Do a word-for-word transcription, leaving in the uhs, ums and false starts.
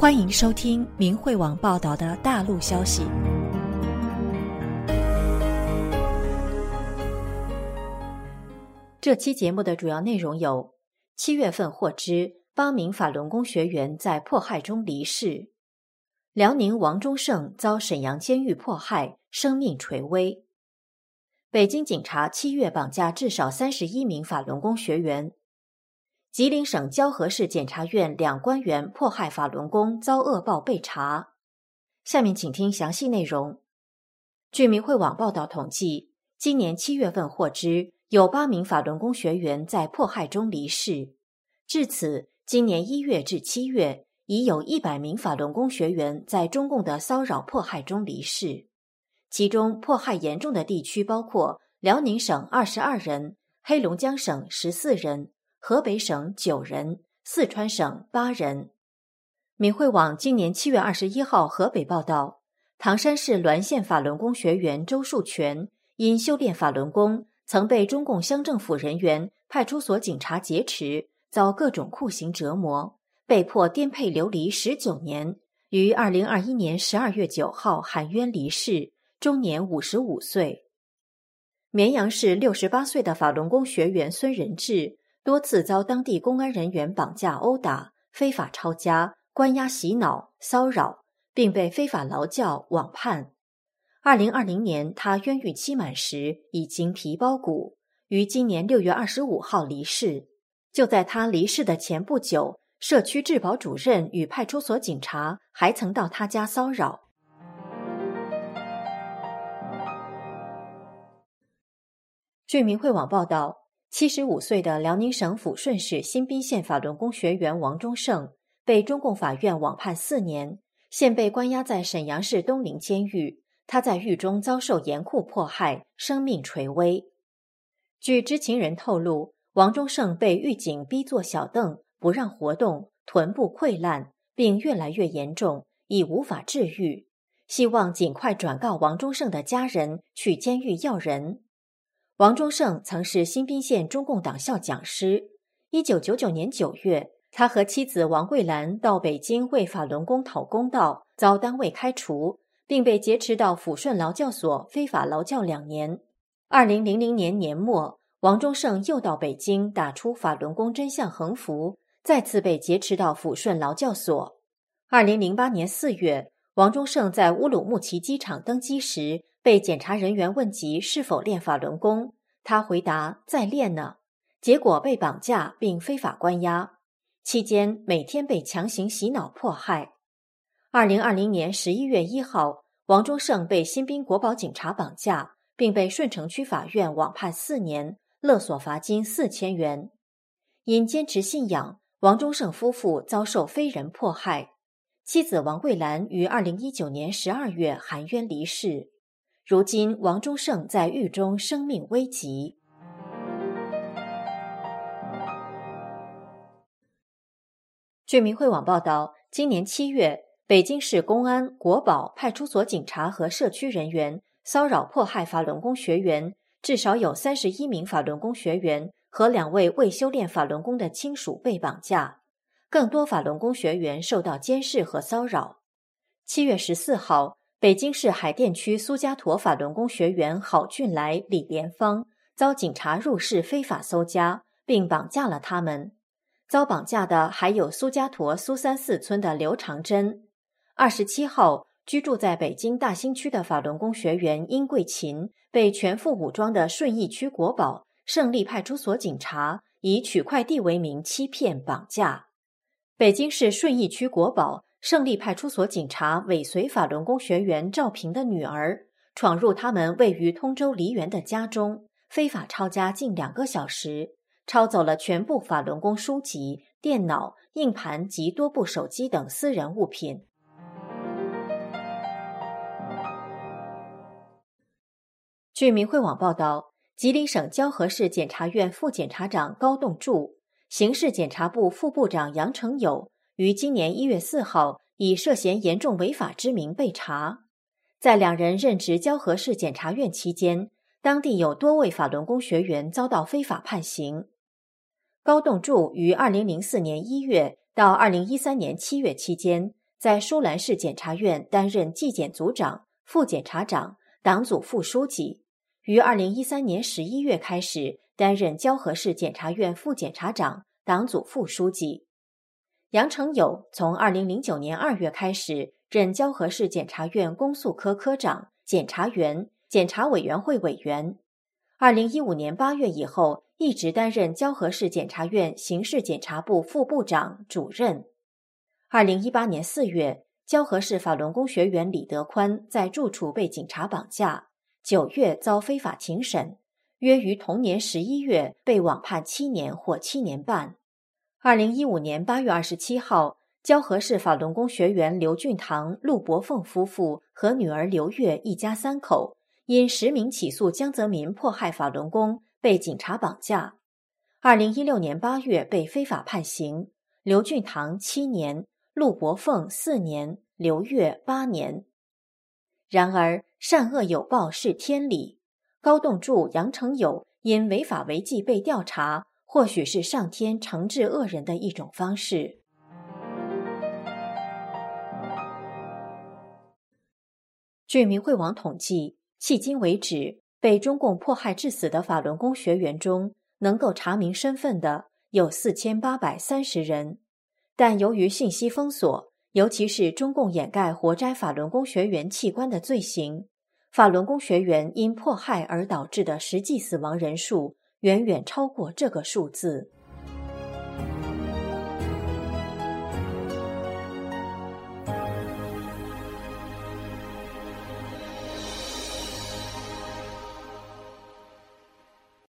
欢迎收听明慧网报道的大陆消息。这期节目的主要内容有：七月份获知八名法轮功学员在迫害中离世；辽宁王忠胜遭沈阳监狱迫害，生命垂危；北京警察七月绑架至少三十一名法轮功学员；吉林省蛟河市检察院两官员迫害法轮功遭恶报被查。下面请听详细内容。据明慧网报道统计，今年七月份获知有八名法轮功学员在迫害中离世。至此，今年一月至七月，已有一百名法轮功学员在中共的骚扰迫害中离世。其中迫害严重的地区包括辽宁省二十二人、黑龙江省十四人、河北省九人、四川省八人。明慧网今年七月二十一号河北报道，唐山市滦县法轮功学员周树全因修炼法轮功，曾被中共乡政府人员、派出所警察劫持，遭各种酷刑折磨，被迫颠沛流离十九年，于二零二一年十二月九号含冤离世，终年五十五岁。绵阳市六十八岁的法轮功学员孙仁志多次遭当地公安人员绑架殴打、非法抄家、关押洗脑、骚扰，并被非法劳教、网判。二零二零年他冤狱期满时已经皮包骨，于今年六月二十五号离世。就在他离世的前不久，社区治保主任与派出所警察还曾到他家骚扰。据明慧网报道，七十五岁的辽宁省抚顺市新宾县法轮功学员王忠胜被中共法院网判四年，现被关押在沈阳市东陵监狱。他在狱中遭受严酷迫害，生命垂危。据知情人透露，王忠胜被狱警逼坐小凳，不让活动，臀部溃烂，并越来越严重，已无法治愈，希望尽快转告王忠胜的家人去监狱要人。王忠胜曾是新宾县中共党校讲师。一九九九年九月，他和妻子王桂兰到北京为法轮功讨公道，遭单位开除，并被劫持到抚顺劳教所非法劳教两年。二零零零年年末，王忠胜又到北京打出法轮功真相横幅，再次被劫持到抚顺劳教所。二零零八年四月，王忠胜在乌鲁木齐机场登机时，被检查人员问及是否练法轮功，他回答在练呢，结果被绑架并非法关押，期间每天被强行洗脑迫害。二零二零年十一月一号，王忠胜被新宾国保警察绑架，并被顺城区法院网判四年，勒索罚金四千元。因坚持信仰，王忠胜夫妇遭受非人迫害，妻子王桂兰于二零一九年十二月含冤离世。如今王忠胜在狱中生命危急。据明慧网报道，今年七月，北京市公安、国保、派出所警察和社区人员骚扰迫害法轮功学员，至少有三十一名法轮功学员和两位未修炼法轮功的亲属被绑架，更多法轮功学员受到监视和骚扰。七月十四号，北京市海淀区苏家坨法轮功学员郝俊来、李连芳遭警察入室非法搜家，并绑架了他们。遭绑架的还有苏家坨苏三四村的刘长珍。二十七号，居住在北京大兴区的法轮功学员殷桂琴被全副武装的顺义区国保、胜利派出所警察以取快递为名欺骗绑架。北京市顺义区国保、胜利派出所警察尾随法轮功学员赵平的女儿，闯入他们位于通州梨园的家中，非法抄家近两个小时，抄走了全部法轮功书籍、电脑、硬盘及多部手机等私人物品。据明慧网报道，吉林省蛟河市检察院副检察长高栋柱、刑事检察部副部长杨成友于今年一月四号以涉嫌严重违法之名被查。在两人任职蛟河市检察院期间，当地有多位法轮功学员遭到非法判刑。高栋柱于二零零四年一月到二零一三年七月期间， 在舒兰市检察院担任纪检组长、副检察长、党组副书记，于二零一三年十一月开始担任蛟河市检察院副检察长、党组副书记。杨成友从二零零九年二月开始任蛟河市检察院公诉科科长、检察员、检察委员会委员。二零一五年八月以后，一直担任蛟河市检察院刑事检察部副部长、主任。二零一八年四月，蛟河市法轮功学员李德宽在住处被警察绑架，九月遭非法庭审，约于同年十一月被网判七年或七年半。二零一五年八月二十七号，蛟河市法轮功学员刘俊堂、陆伯凤夫妇和女儿刘月一家三口因实名起诉江泽民迫害法轮功被警察绑架。二零一六年八月被非法判刑，刘俊堂七年，陆伯凤四年，刘月八年。然而善恶有报是天理，高栋柱、杨成友因违法违纪被调查，或许是上天惩治恶人的一种方式。据明慧网统计，迄今为止，被中共迫害致死的法轮功学员中，能够查明身份的有四千八百三十人，但由于信息封锁，尤其是中共掩盖活摘法轮功学员器官的罪行，法轮功学员因迫害而导致的实际死亡人数远远超过这个数字。